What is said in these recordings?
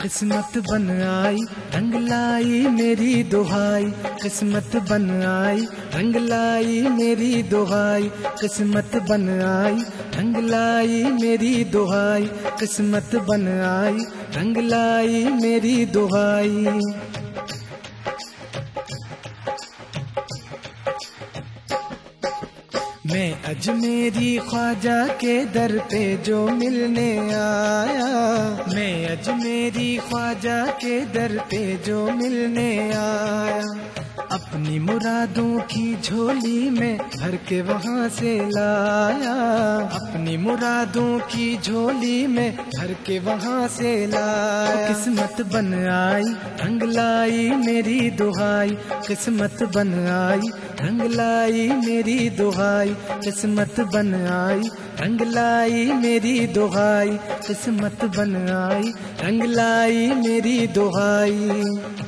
किस्मत बन आई रंग लाई मेरी दुहाई, किस्मत बन आई रंग लाई मेरी दुहाई, किस्मत बन आई रंग लाई मेरी दुहाई, किस्मत बन आई रंग लाई मेरी दुहाई। मैं अजमेरी ख्वाजा के दर पे जो मिलने आया, मैं अजमेरी ख्वाजा के दर पे जो मिलने आया, अपनी मुरादों की झोली में भर के वहाँ से लाया, अपनी मुरादों की झोली में भर के वहाँ से लाया। किस्मत बन आई रंग लाई मेरी दुहाई, किस्मत बन आई रंग लाई मेरी दुहाई, किस्मत बन आई रंग लाई मेरी दुहाई, किस्मत बन आई रंग लाई मेरी दुहाई।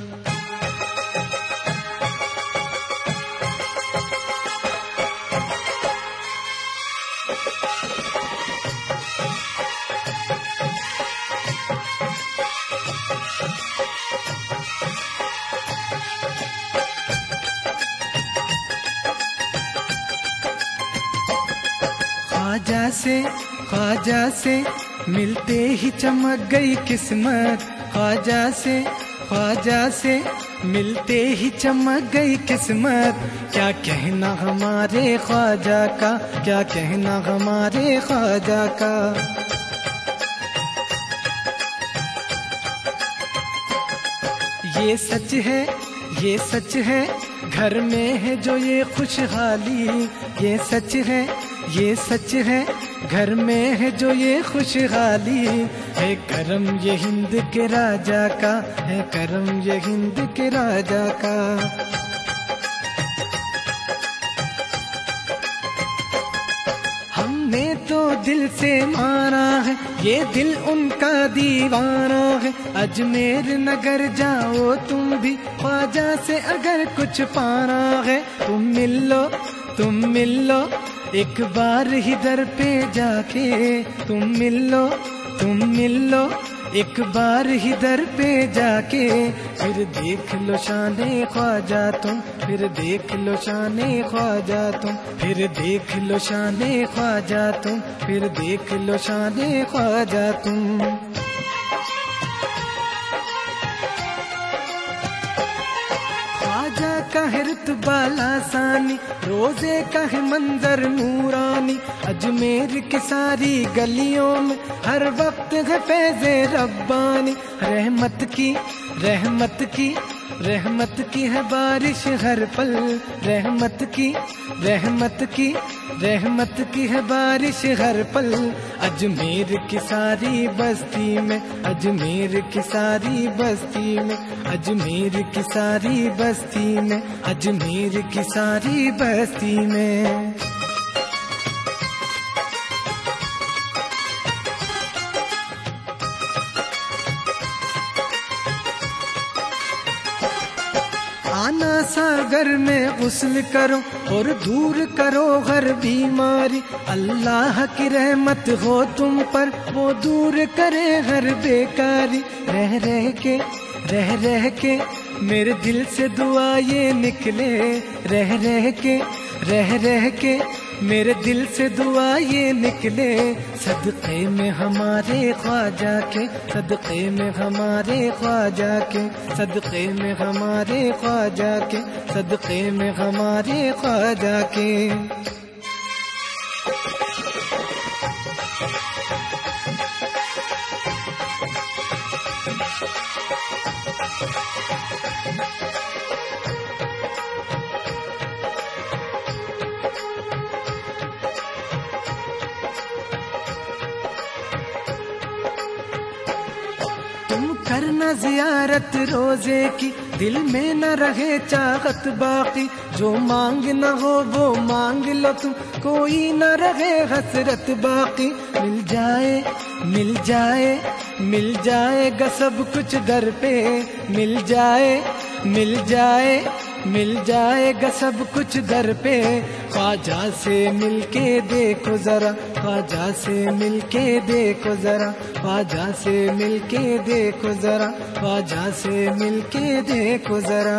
ख्वाजा से मिलते ही चमक गई किस्मत, ख्वाजा से मिलते ही चमक गई किस्मत। क्या कहना हमारे ख्वाजा का, क्या कहना हमारे ख्वाजा का। ये सच है घर में है जो ये खुशहाली, ये सच है घर में है जो ये खुशहाली, है करम ये हिंद के राजा का, है करम ये हिंद के राजा का। हमने तो दिल से मारा है, ये दिल उनका दीवाना है। अजमेर नगर जाओ तुम भी, ख्वाजा से अगर कुछ पाना है। तुम मिल लो एक बार ही दर पे जाके, तुम मिल लो एक बार ही दर पे जाके। फिर देख लो शाने ख्वाजा तुम, फिर देख लो शाने ख्वाजा तुम, फिर देख लो शाने ख्वाजा तुम, फिर देख लो शाने ख्वाजा तुम। ख्वाजा का है रुतबा लासानी, रोजे का है मंजर नूरानी। अजमेर की सारी गलियों में हर वक्त है फैज़े रब्बानी। रहमत की है बारिश हर पल, रहमत की है बारिश हर पल। अजमेर की सारी बस्ती में, अजमेर की सारी बस्ती में, अजमेर की सारी बस्ती में, अजमेर की सारी बस्ती में। आना सागर में गुस्ल करो और दूर करो हर बीमारी। अल्लाह की रहमत हो तुम पर, वो दूर करे हर बेकारी। रह के मेरे दिल से दुआ ये निकले, रह के मेरे दिल से दुआ ये निकले। सदक़े में हमारे ख्वाजा के, सदक़े में हमारे ख्वाजा के, सदक़े में हमारे ख्वाजा के, सदक़े में हमारे ख्वाजा के। करना जियारत रोजे की, दिल में न रहे चाहत बाकी। जो मांग न हो वो मांग लो तुम, कोई न रहे हसरत बाकी। मिल जाएगा सब कुछ दर पे, मिल मिल जाएगा सब कुछ दर पे। ख्वाजा से मिलके देखो जरा, ख्वाजा से मिलके देखो जरा, ख्वाजा से मिलके देखो जरा, ख्वाजा से मिलके देखो जरा।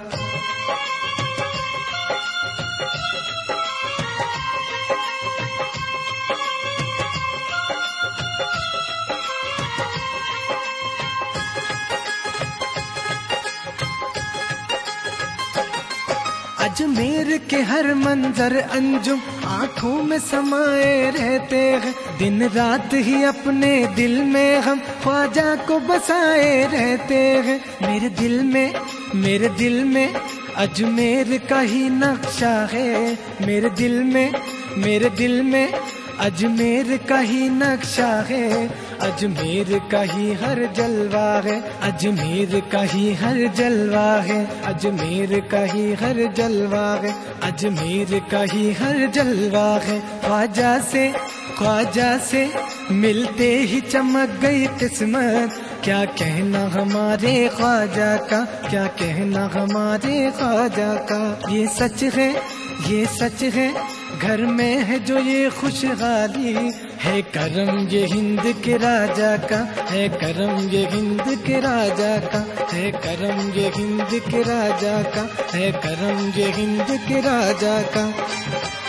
अजमेर के हर मंजर अंजुम आंखों में समाये रहते हैं। दिन रात ही अपने दिल में हम ख्वाजा को बसाए रहते हैं। मेरे दिल में अजमेर का ही नक्शा है। मेरे दिल में अजमेर का ही नक्शा है। अजमेर का ही हर जलवा है। अजमेर का ही हर जलवा है। अजमेर का ही हर जलवा है। अजमेर का ही हर जलवा है। ख्वाजा से मिलते ही चमक गई किस्मत। क्या कहना हमारे ख्वाजा का, क्या कहना हमारे ख्वाजा का। ये सच है घर में है जो ये खुशहाली है। करम ये हिंद के राजा का, है करम ये हिंद के राजा का, है करम ये हिंद के राजा का, है करम ये हिंद के राजा का।